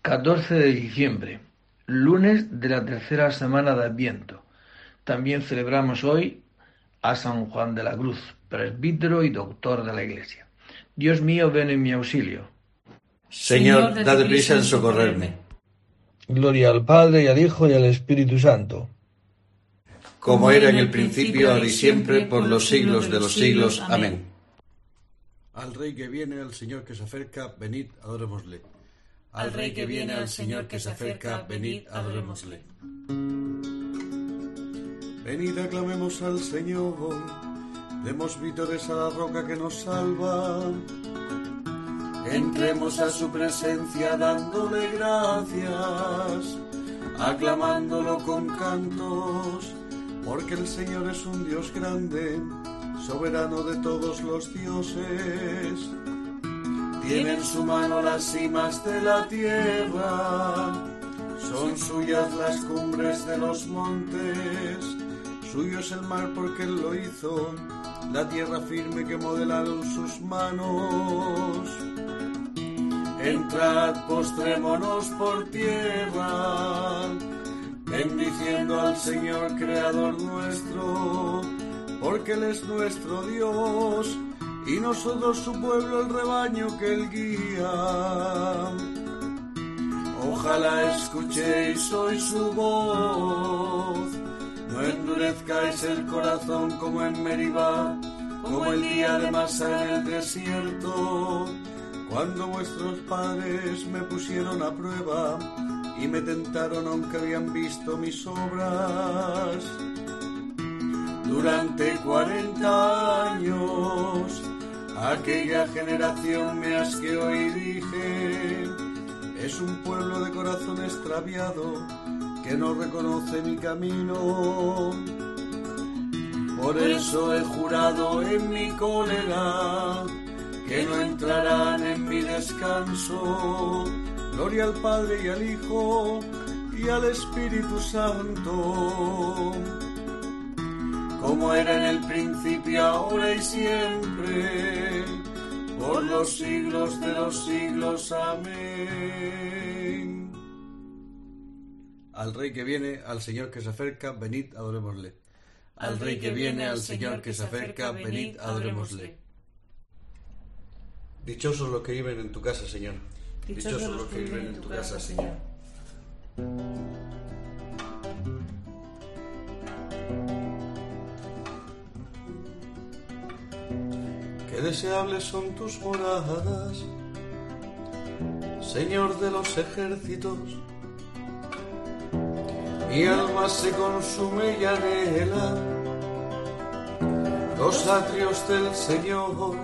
14 de diciembre, lunes de la tercera semana de Adviento. También celebramos hoy a San Juan de la Cruz, presbítero y doctor de la Iglesia. Dios mío, ven en mi auxilio. Señor, date prisa en socorrerme. Gloria al Padre, y al Hijo, y al Espíritu Santo. Como era en el principio, ahora y siempre, por los siglos de los siglos. Amén. Al Rey que viene, al Señor que se acerca, venid, adorémosle. Al Rey que viene, al Señor que se acerca, venid, adorémosle. Venid, aclamemos al Señor, demos vítores a la roca que nos salva. Entremos a su presencia dándole gracias, aclamándolo con cantos, porque el Señor es un Dios grande, soberano de todos los dioses. Tiene en su mano las cimas de la tierra, son suyas las cumbres de los montes. Suyo es el mar porque Él lo hizo, la tierra firme que modelaron sus manos. Entrad, postrémonos por tierra, bendiciendo al Señor Creador nuestro, porque Él es nuestro Dios, y nosotros su pueblo, el rebaño que Él guía. Ojalá escuchéis hoy su voz, no endurezcáis el corazón como en Meribá, como el día de Masá en el desierto, cuando vuestros padres me pusieron a prueba y me tentaron aunque habían visto mis obras. Durante 40 años aquella generación me asqueó y dije: es un pueblo de corazón extraviado que no reconoce mi camino. Por eso he jurado en mi cólera que no entrarán en mi descanso. Gloria al Padre y al Hijo y al Espíritu Santo, como era en el principio, ahora y siempre, por los siglos de los siglos. Amén. Al Rey que viene, al Señor que se acerca, venid, adorémosle. Al Rey que viene, al Señor que se acerca, venid, adorémosle. Dichosos los que viven en tu casa, Señor. Dichosos los que viven en tu casa, Señor. Qué deseables son tus moradas, Señor de los ejércitos. Mi alma se consume y anhela los atrios del Señor.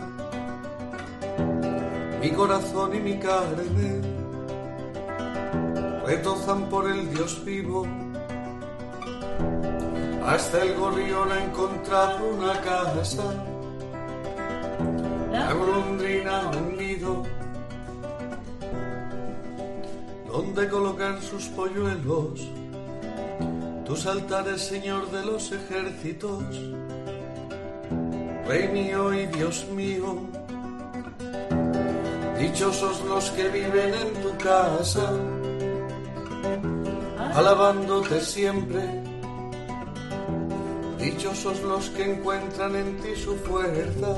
Mi corazón y mi carne retozan por el Dios vivo. Hasta el gorrión ha encontrado una casa, la golondrina un nido donde colocar sus polluelos. Tus altares, Señor de los ejércitos, Rey mío y Dios mío. Dichosos los que viven en tu casa, alabándote siempre. Dichosos los que encuentran en ti su fuerza,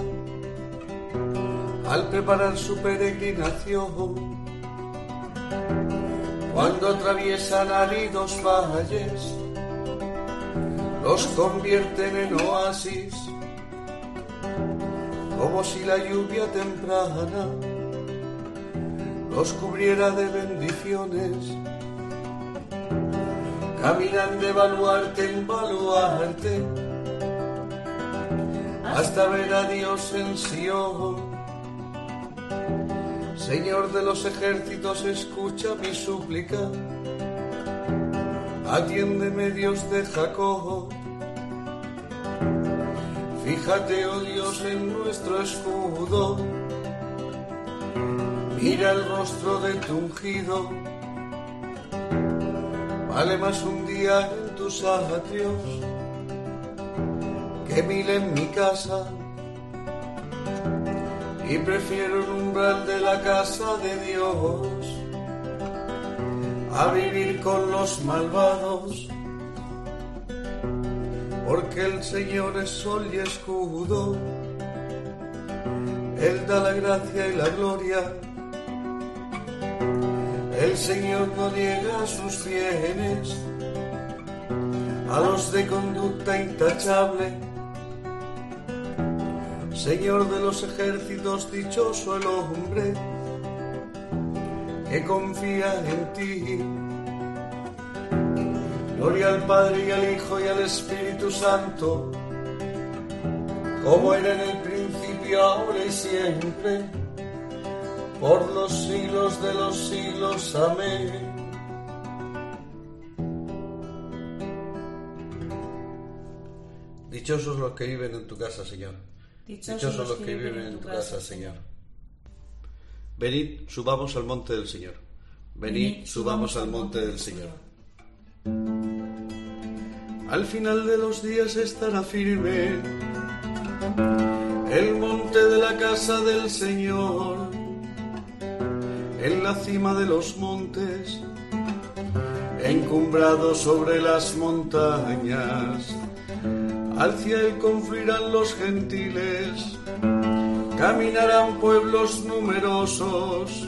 al preparar su peregrinación. Cuando atraviesan áridos valles, los convierten en oasis, como si la lluvia temprana los cubriera de bendiciones. Caminan de baluarte en baluarte, hasta ver a Dios en Sion. Señor de los ejércitos, escucha mi súplica. Atiéndeme, Dios de Jacob. Fíjate, oh Dios, en nuestro escudo. Mira el rostro de tu ungido. Vale más un día en tus atrios que 1000 en mi casa. y prefiero el umbral de la casa de Dios a vivir con los malvados, porque el Señor es sol y escudo, Él da la gracia y la gloria, el Señor no niega sus bienes a los de conducta intachable. Señor de los ejércitos, dichoso el hombre que confía en ti. Gloria al Padre y al Hijo y al Espíritu Santo, como era en el principio, ahora y siempre, por los siglos de los siglos. Amén. Dichosos los que viven en tu casa, Señor. Dichosos los que viven en tu casa, Señor. Venid, subamos al monte del Señor. Venid, subamos al monte del Señor. Al final de los días estará firme el monte de la casa del Señor, en la cima de los montes, encumbrado sobre las montañas. Hacia él confluirán los gentiles, caminarán pueblos numerosos.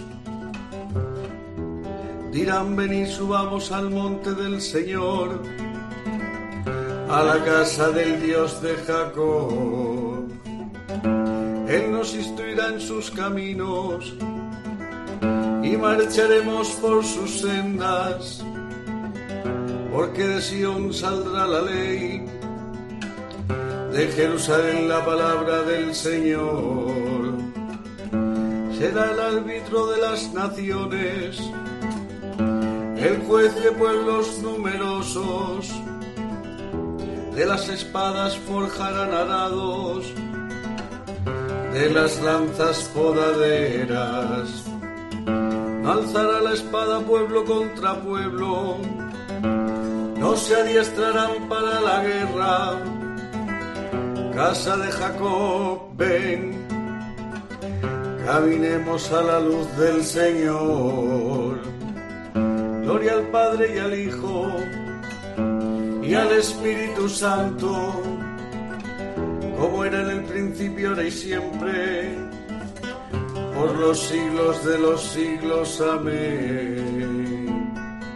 Dirán: venid, subamos al monte del Señor, a la casa del Dios de Jacob. Él nos instruirá en sus caminos y marcharemos por sus sendas, porque de Sión saldrá la ley, de Jerusalén la palabra del Señor. Será el árbitro de las naciones, el juez de pueblos numerosos. De las espadas forjarán arados, de las lanzas podaderas. No alzará la espada pueblo contra pueblo, no se adiestrarán para la guerra. Casa de Jacob, ven, caminemos a la luz del Señor. Gloria al Padre y al Hijo y al Espíritu Santo, como era en el principio, ahora y siempre, por los siglos de los siglos. Amén.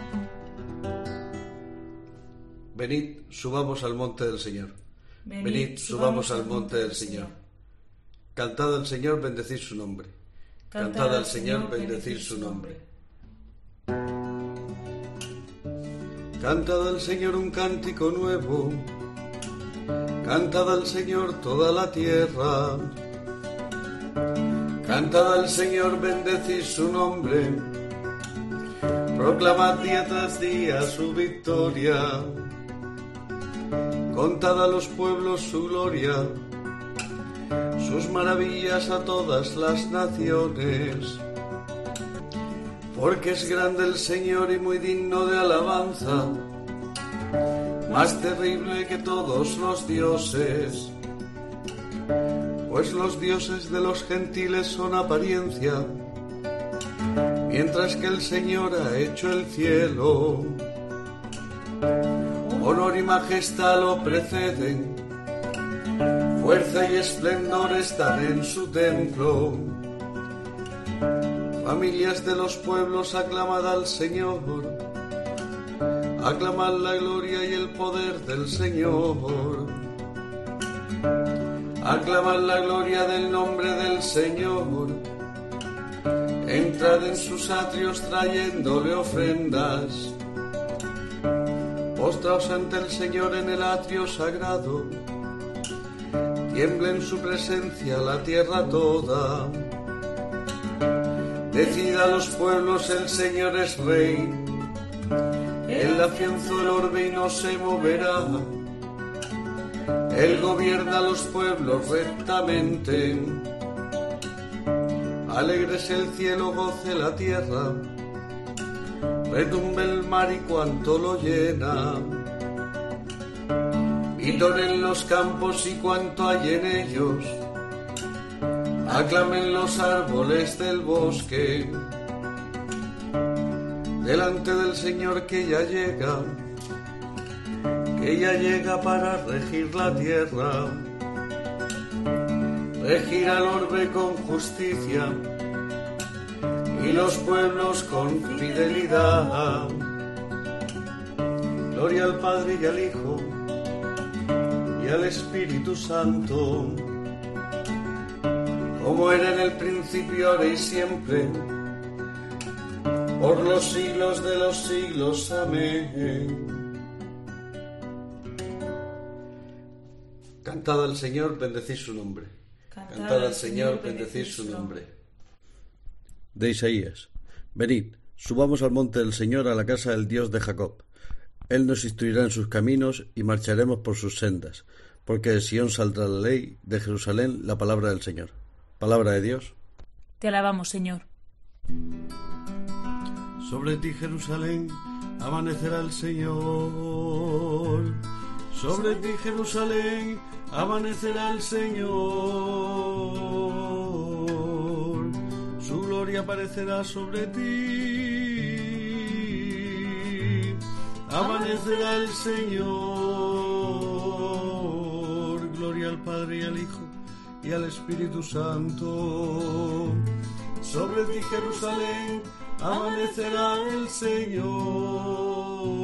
Venid, subamos al monte del Señor. Venid, subamos al monte del Señor. Cantad al Señor, bendecid su nombre. Cantad al Señor, bendecid su nombre. Cantad al Señor un cántico nuevo. Cantad al Señor toda la tierra. Cantad al Señor, bendecid su nombre. Proclamad día tras día su victoria. Contad a los pueblos su gloria, sus maravillas a todas las naciones. Porque es grande el Señor y muy digno de alabanza, más terrible que todos los dioses. Pues los dioses de los gentiles son apariencia, mientras que el Señor ha hecho el cielo. Honor y majestad lo preceden, fuerza y esplendor están en su templo. Familias de los pueblos, aclamad al Señor, aclamad la gloria y el poder del Señor. Aclamad la gloria del nombre del Señor. Entrad en sus atrios trayéndole ofrendas. Postraos ante el Señor en el atrio sagrado. Tiembla en su presencia la tierra toda. Decid a los pueblos: el Señor es Rey. Él afianzó el orbe y no se moverá. Él gobierna a los pueblos rectamente. Alegres el cielo, goce la tierra. Retumbe el mar y cuanto lo llena. Vitoren los campos y cuanto hay en ellos. Aclamen los árboles del bosque. delante del Señor que ya llega para regir la tierra, regir al orbe con justicia y los pueblos con fidelidad. Gloria al Padre y al Hijo y al Espíritu Santo, como era en el principio, ahora y siempre, por los siglos de los siglos. Amén. Cantad al Señor, bendecid su nombre. Cantad al Señor, bendecid su nombre. De Isaías. Venid, subamos al monte del Señor, a la casa del Dios de Jacob. Él nos instruirá en sus caminos y marcharemos por sus sendas, porque de Sión saldrá la ley, de Jerusalén la palabra del Señor. Palabra de Dios. Te alabamos, Señor. Sobre ti, Jerusalén, amanecerá el Señor. Sobre ti, Jerusalén, amanecerá el Señor. Su gloria aparecerá sobre ti. Amanecerá el Señor. Gloria al Padre y al Hijo y al Espíritu Santo. Sobre ti, Jerusalén, amanecerá el Señor.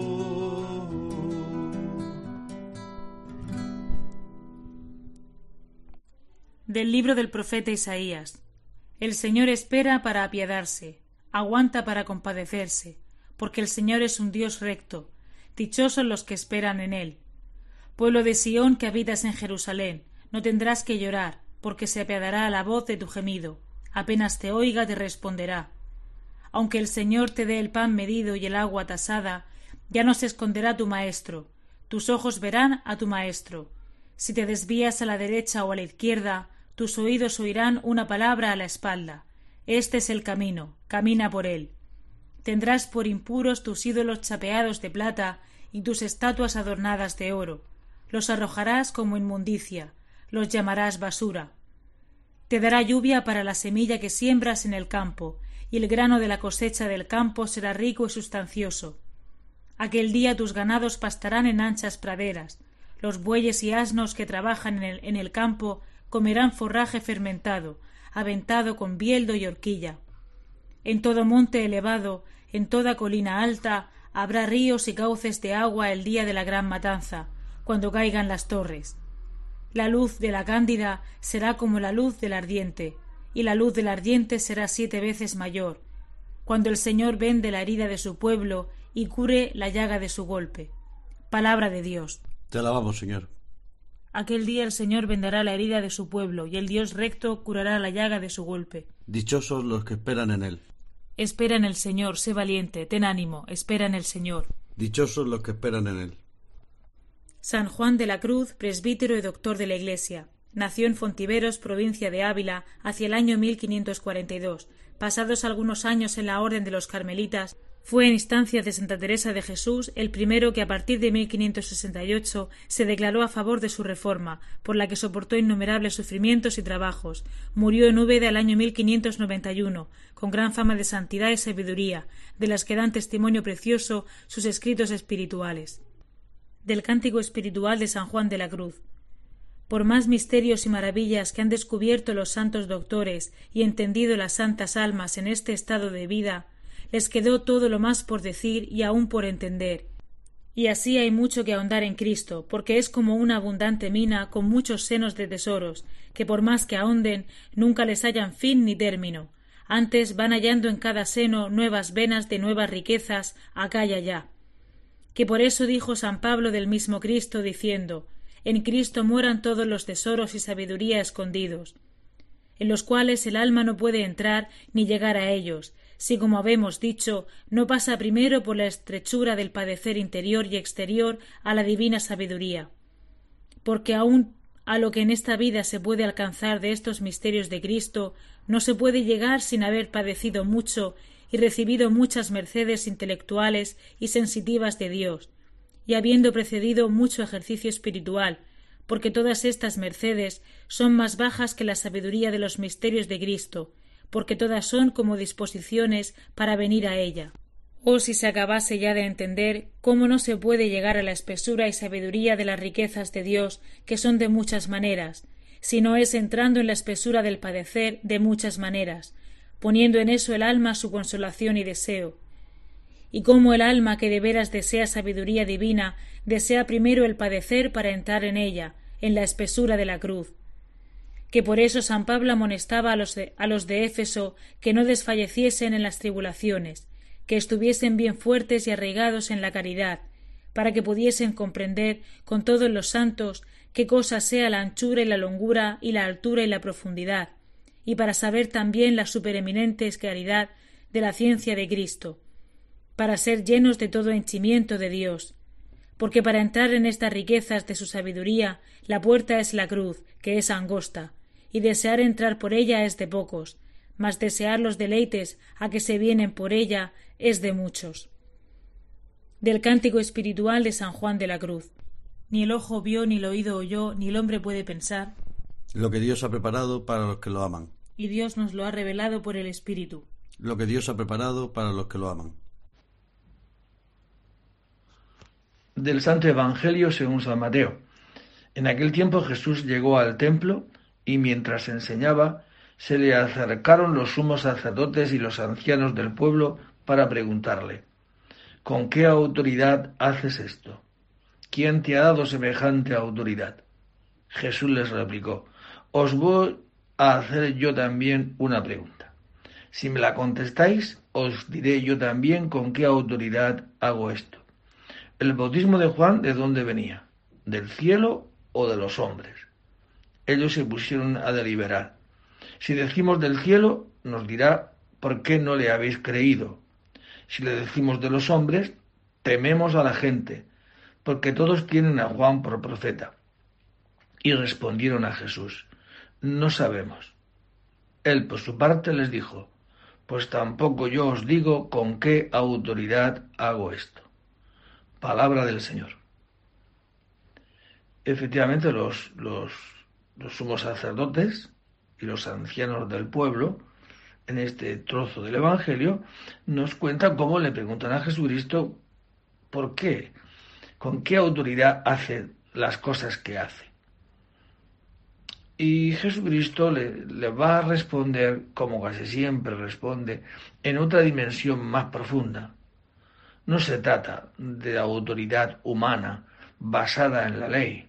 Del libro del profeta Isaías. El Señor espera para apiadarse, aguanta para compadecerse, porque el Señor es un Dios recto, dichosos los que esperan en él. Pueblo de Sión que habitas en Jerusalén, no tendrás que llorar, porque se apiadará a la voz de tu gemido, apenas te oiga te responderá. Aunque el Señor te dé el pan medido y el agua tasada, ya no se esconderá tu maestro, tus ojos verán a tu maestro. Si te desvías a la derecha o a la izquierda, tus oídos oirán una palabra a la espalda. Este es el camino, camina por él. Tendrás por impuros tus ídolos chapeados de plata y tus estatuas adornadas de oro. Los arrojarás como inmundicia, los llamarás basura. Te dará lluvia para la semilla que siembras en el campo, y el grano de la cosecha del campo será rico y sustancioso. Aquel día tus ganados pastarán en anchas praderas, los bueyes y asnos que trabajan en el campo comerán forraje fermentado, aventado con bieldo y horquilla. En todo monte elevado, en toda colina alta, habrá ríos y cauces de agua el día de la gran matanza, cuando caigan las torres. La luz de la cándida será como la luz del ardiente, y la luz del ardiente será 7 veces mayor, cuando el Señor vende la herida de su pueblo y cure la llaga de su golpe. Palabra de Dios. Te alabamos, Señor. Aquel día el Señor vendará la herida de su pueblo, y el Dios recto curará la llaga de su golpe. Dichosos los que esperan en él. Espera en el Señor, sé valiente, ten ánimo, espera en el Señor. Dichosos los que esperan en él. San Juan de la Cruz, presbítero y doctor de la Iglesia. Nació en Fontiveros, provincia de Ávila, hacia el año 1542. Pasados algunos años en la Orden de los Carmelitas, fue en instancias de Santa Teresa de Jesús el primero que a partir de 1568 se declaró a favor de su reforma, por la que soportó innumerables sufrimientos y trabajos. Murió en Úbeda el año 1591, con gran fama de santidad y sabiduría, de las que dan testimonio precioso sus escritos espirituales. Del Cántico espiritual de San Juan de la Cruz. Por más misterios y maravillas que han descubierto los santos doctores y entendido las santas almas en este estado de vida, les quedó todo lo más por decir y aún por entender. Y así hay mucho que ahondar en Cristo, porque es como una abundante mina con muchos senos de tesoros, que por más que ahonden, nunca les hallan fin ni término. Antes van hallando en cada seno nuevas venas de nuevas riquezas acá y allá. Que por eso dijo San Pablo del mismo Cristo, diciendo: en Cristo mueran todos los tesoros y sabiduría escondidos, en los cuales el alma no puede entrar ni llegar a ellos, si, como habemos dicho, no pasa primero por la estrechura del padecer interior y exterior a la divina sabiduría. Porque aun a lo que en esta vida se puede alcanzar de estos misterios de Cristo, no se puede llegar sin haber padecido mucho y recibido muchas mercedes intelectuales y sensitivas de Dios, y habiendo precedido mucho ejercicio espiritual, porque todas estas mercedes son más bajas que la sabiduría de los misterios de Cristo, porque todas son como disposiciones para venir a ella. Oh, si se acabase ya de entender cómo no se puede llegar a la espesura y sabiduría de las riquezas de Dios, que son de muchas maneras, sino es entrando en la espesura del padecer de muchas maneras, poniendo en eso el alma su consolación y deseo. Y cómo el alma que de veras desea sabiduría divina, desea primero el padecer para entrar en ella, en la espesura de la cruz. Que por eso San Pablo amonestaba a los de Éfeso que no desfalleciesen en las tribulaciones, que estuviesen bien fuertes y arraigados en la caridad, para que pudiesen comprender con todos los santos qué cosa sea la anchura y la longura y la altura y la profundidad, y para saber también la supereminente claridad de la ciencia de Cristo, para ser llenos de todo henchimiento de Dios, porque para entrar en estas riquezas de su sabiduría la puerta es la cruz, que es angosta, y desear entrar por ella es de pocos, mas desear los deleites a que se vienen por ella es de muchos. Del cántico espiritual de San Juan de la Cruz. Ni el ojo vio, ni el oído oyó, ni el hombre puede pensar lo que Dios ha preparado para los que lo aman. Y Dios nos lo ha revelado por el Espíritu. Lo que Dios ha preparado para los que lo aman. Del Santo Evangelio según San Mateo. En aquel tiempo Jesús llegó al templo y mientras enseñaba, se le acercaron los sumos sacerdotes y los ancianos del pueblo para preguntarle: ¿con qué autoridad haces esto? ¿Quién te ha dado semejante autoridad? Jesús les replicó: os voy a hacer yo también una pregunta. Si me la contestáis, os diré yo también con qué autoridad hago esto. ¿El bautismo de Juan de dónde venía? ¿Del cielo o de los hombres? Ellos se pusieron a deliberar. Si decimos del cielo, nos dirá: ¿por qué no le habéis creído? Si le decimos de los hombres, tememos a la gente, porque todos tienen a Juan por profeta. Y respondieron a Jesús: no sabemos. Él, por su parte, les dijo: pues tampoco yo os digo con qué autoridad hago esto. Palabra del Señor. Efectivamente, los sumos sacerdotes y los ancianos del pueblo, en este trozo del Evangelio, nos cuentan cómo le preguntan a Jesucristo por qué, con qué autoridad hace las cosas que hace. Y Jesucristo le va a responder, como casi siempre responde, en otra dimensión más profunda. No se trata de autoridad humana basada en la ley,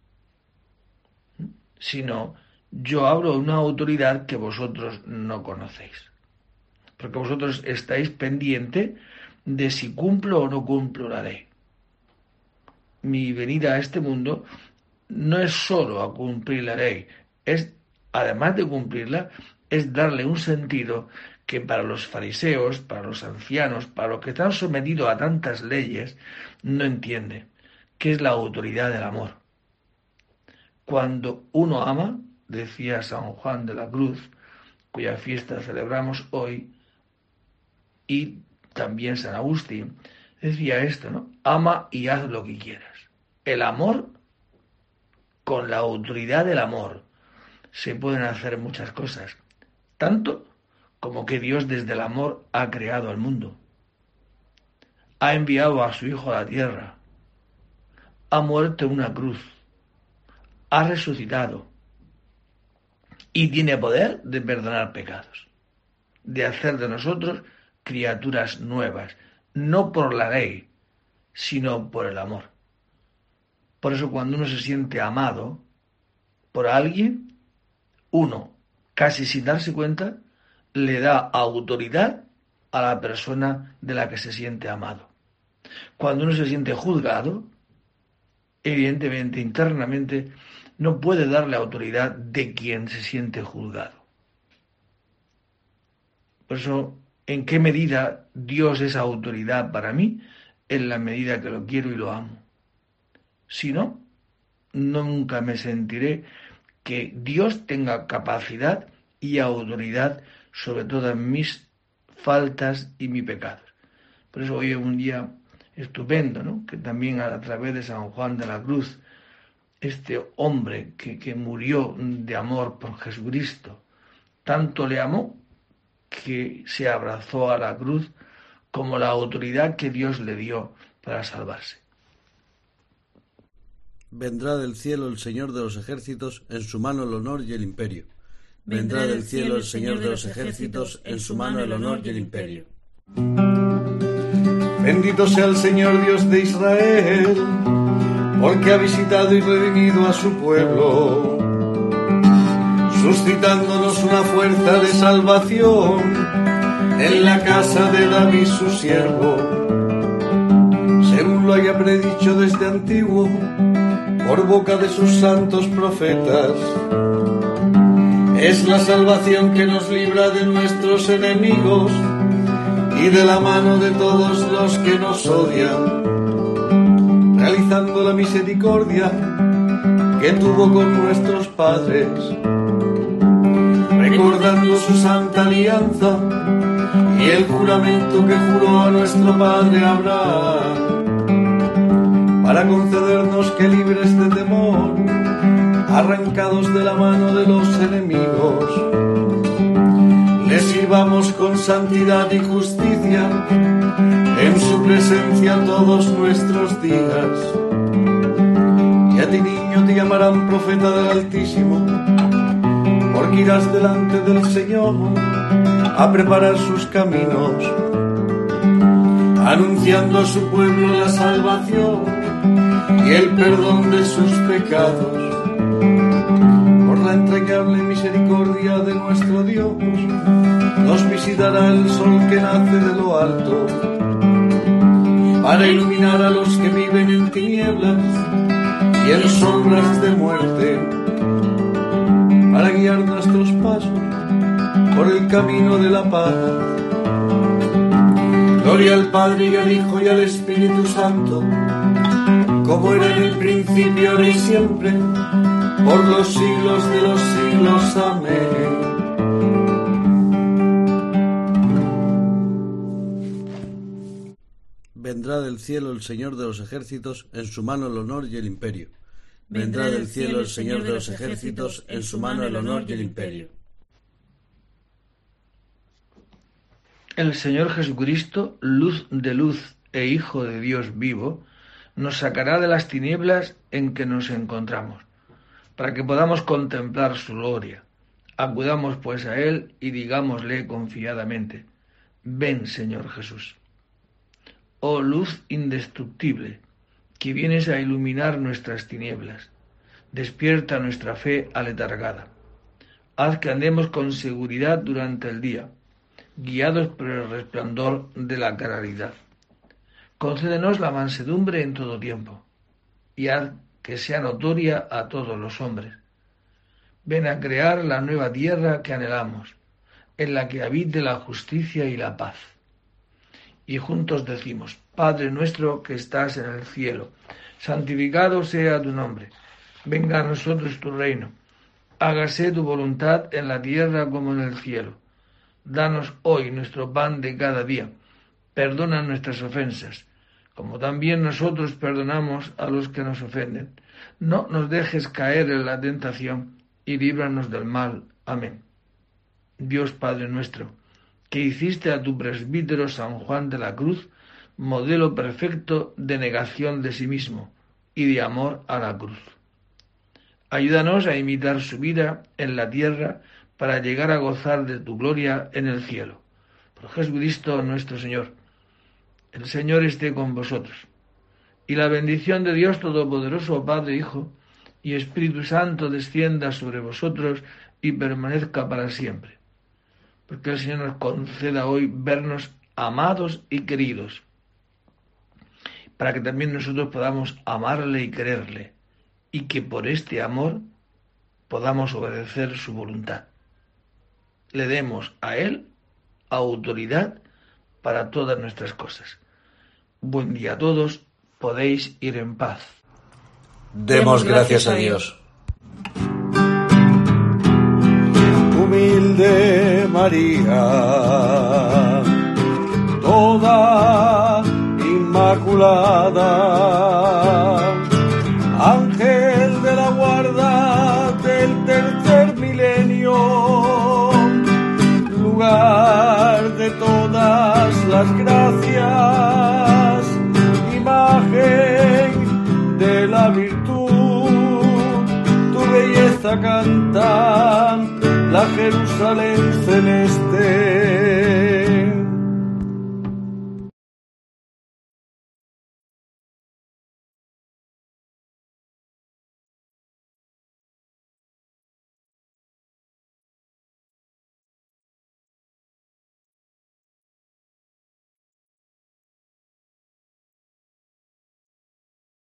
sino yo hablo de una autoridad que vosotros no conocéis, porque vosotros estáis pendientes de si cumplo o no cumplo la ley. Mi venida a este mundo no es solo a cumplir la ley, es, además de cumplirla, es darle un sentido que para los fariseos, para los ancianos, para los que están sometidos a tantas leyes, no entiende, que es la autoridad del amor. Cuando uno ama, decía San Juan de la Cruz, cuya fiesta celebramos hoy, y también San Agustín, decía esto, ¿no? Ama y haz lo que quieras. El amor, con la autoridad del amor, se pueden hacer muchas cosas, tanto como que Dios desde el amor ha creado al mundo, ha enviado a su Hijo a la tierra, ha muerto en una cruz, ha resucitado y tiene poder de perdonar pecados, de hacer de nosotros criaturas nuevas, no por la ley, sino por el amor. Por eso cuando uno se siente amado por alguien, uno, casi sin darse cuenta, le da autoridad a la persona de la que se siente amado. Cuando uno se siente juzgado, evidentemente, internamente, no puede darle autoridad de quien se siente juzgado. Por eso, ¿en qué medida Dios es autoridad para mí? En la medida que lo quiero y lo amo. Si no, nunca me sentiré que Dios tenga capacidad y autoridad sobre todas mis faltas y mis pecados. Por eso hoy es un día estupendo, ¿no? Que también a través de San Juan de la Cruz, este hombre que murió de amor por Jesucristo, tanto le amó que se abrazó a la cruz como la autoridad que Dios le dio para salvarse. Vendrá del cielo el Señor de los ejércitos, en su mano el honor y el imperio. Vendrá del cielo el Señor de los ejércitos, en su mano el honor y el imperio. Bendito sea el Señor Dios de Israel, porque ha visitado y redimido a su pueblo, suscitándonos una fuerza de salvación en la casa de David su siervo, según lo haya predicho desde antiguo por boca de sus santos profetas. Es la salvación que nos libra de nuestros enemigos y de la mano de todos los que nos odian, realizando la misericordia que tuvo con nuestros padres, recordando su santa alianza y el juramento que juró a nuestro padre Abraham, para concedernos que, libres de temor, arrancados de la mano de los enemigos, le sirvamos con santidad y justicia en su presencia todos nuestros días. Y a ti, niño, te llamarán profeta del Altísimo, porque irás delante del Señor a preparar sus caminos, anunciando a su pueblo la salvación y el perdón de sus pecados. Por la entrañable misericordia de nuestro Dios, nos visitará el sol que nace de lo alto, para iluminar a los que viven en tinieblas y en sombras de muerte, para guiar nuestros pasos por el camino de la paz. Gloria al Padre y al Hijo y al Espíritu Santo, como era en el principio, ahora y siempre, por los siglos de los siglos. Amén. Vendrá del cielo el Señor de los ejércitos, en su mano el honor y el imperio. Vendrá del cielo el Señor de los ejércitos, en su mano el honor y el imperio. El Señor Jesucristo, luz de luz e Hijo de Dios vivo, nos sacará de las tinieblas en que nos encontramos, para que podamos contemplar su gloria. Acudamos pues a Él y digámosle confiadamente: ven, Señor Jesús. Oh luz indestructible, que vienes a iluminar nuestras tinieblas, despierta nuestra fe aletargada. Haz que andemos con seguridad durante el día, guiados por el resplandor de la claridad. Concédenos la mansedumbre en todo tiempo, y haz que sea notoria a todos los hombres. Ven a crear la nueva tierra que anhelamos, en la que habite la justicia y la paz. Y juntos decimos: Padre nuestro que estás en el cielo, santificado sea tu nombre. Venga a nosotros tu reino. Hágase tu voluntad en la tierra como en el cielo. Danos hoy nuestro pan de cada día. Perdona nuestras ofensas, como también nosotros perdonamos a los que nos ofenden. No nos dejes caer en la tentación y líbranos del mal. Amén. Dios Padre nuestro, que hiciste a tu presbítero San Juan de la Cruz modelo perfecto de negación de sí mismo y de amor a la cruz. Ayúdanos a imitar su vida en la tierra para llegar a gozar de tu gloria en el cielo. Por Jesucristo nuestro Señor. El Señor esté con vosotros. Y la bendición de Dios Todopoderoso, Padre, Hijo y Espíritu Santo descienda sobre vosotros y permanezca para siempre. Porque el Señor nos conceda hoy vernos amados y queridos, para que también nosotros podamos amarle y quererle, y que por este amor podamos obedecer su voluntad. Le demos a Él autoridad para todas nuestras cosas. Buen día a todos, podéis ir en paz. Demos gracias a Dios. Humilde María, toda inmaculada, ángel de la guarda del tercer milenio, lugar de todas las gracias cabeza cantan la Jerusalén celeste.